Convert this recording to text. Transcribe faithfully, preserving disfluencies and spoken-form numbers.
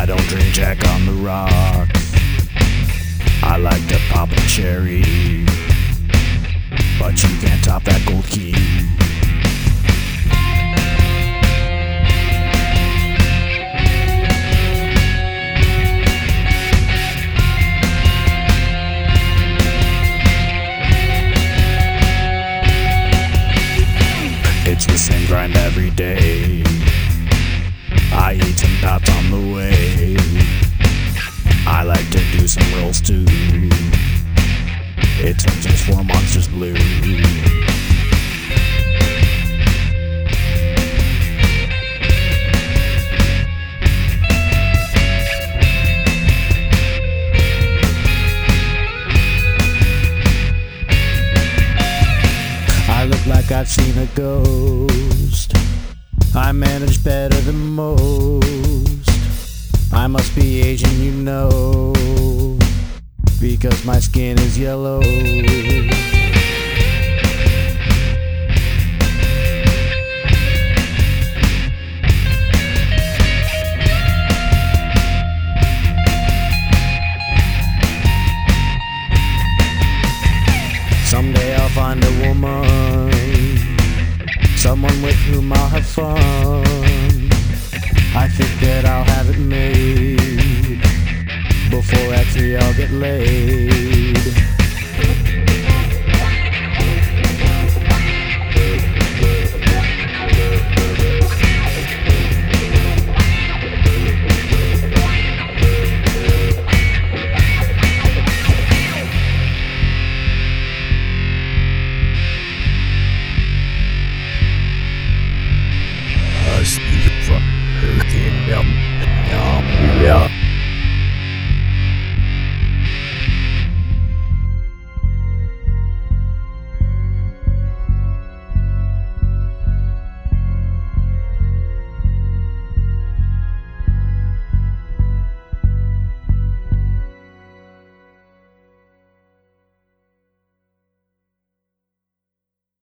don't drink Jack on the rocks. I like to pop a cherry, but you can't top that gold key. It's the same grind every day. I eat some pops on the way. I like to do some rolls too. It turns us four monsters blue. I look like I've seen a ghost. I manage better than most. I must be Asian, you know, because my skin is yellow. Someday I'll find a woman, someone with whom I'll have fun. I think that I'll have it made before actually I'll get laid.